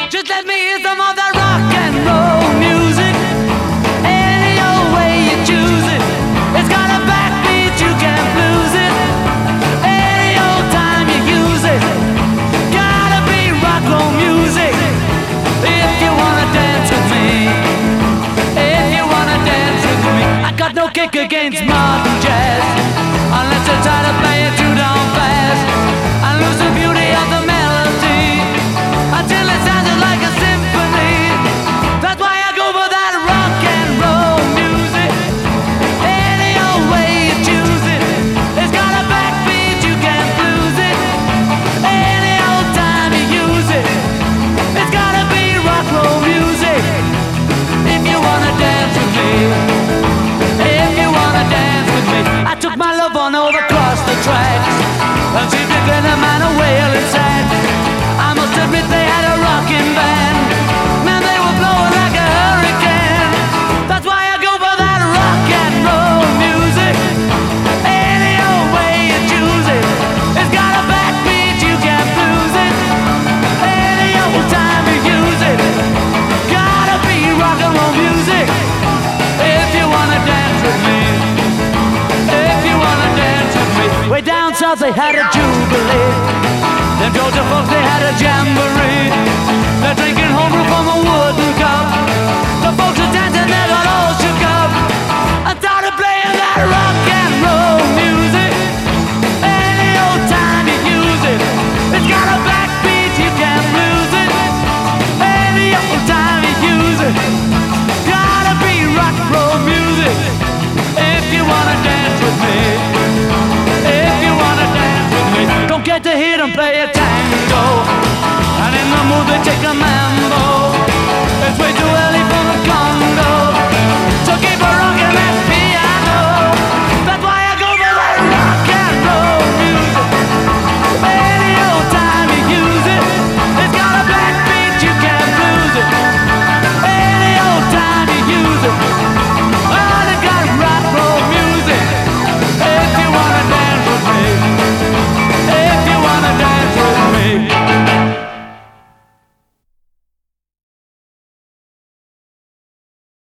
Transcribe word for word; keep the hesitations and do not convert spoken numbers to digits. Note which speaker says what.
Speaker 1: Just let me hear some of that rock and roll music. Any old way you choose it. It's got a backbeat, you can't lose it. Any old time you use it. Gotta be rock roll music. If you wanna dance with me. If you wanna dance with me. I got no kick against modern jazz. Unless you try to play it too down fast. I lose the beauty of the melody until it sounded like a symphony. That's why I go for that rock and roll music. Any old way you choose it. It's got a backbeat, you can't lose it. Any old time you use it. It's gotta be rock roll music. If you wanna dance with me. If you wanna dance with me. I took my love on over across the tracks. And she began a man a wailing sad. I must admit they had a rocking band. Man, they were blowing like a hurricane. That's why I go for that rock and roll music. Any old way you choose it. It's got a backbeat, you can't lose it. Any old time you use it. Gotta be rock and roll music. If you wanna dance with me. If you wanna dance with me. Way down south they had a jubilee. Them Georgia folks they had a jamboree. They're drinking homebrew from a wooden cup. The folks are dancing, they got all shook up. I started playing that rock and roll music. Any old time you use it. It's got a backbeat, you can't lose it. Any old time you use it. Gotta be rock and roll music. If you wanna dance with me. If you wanna dance with me. Don't get to hear them play a tango. And in the mood they take a man.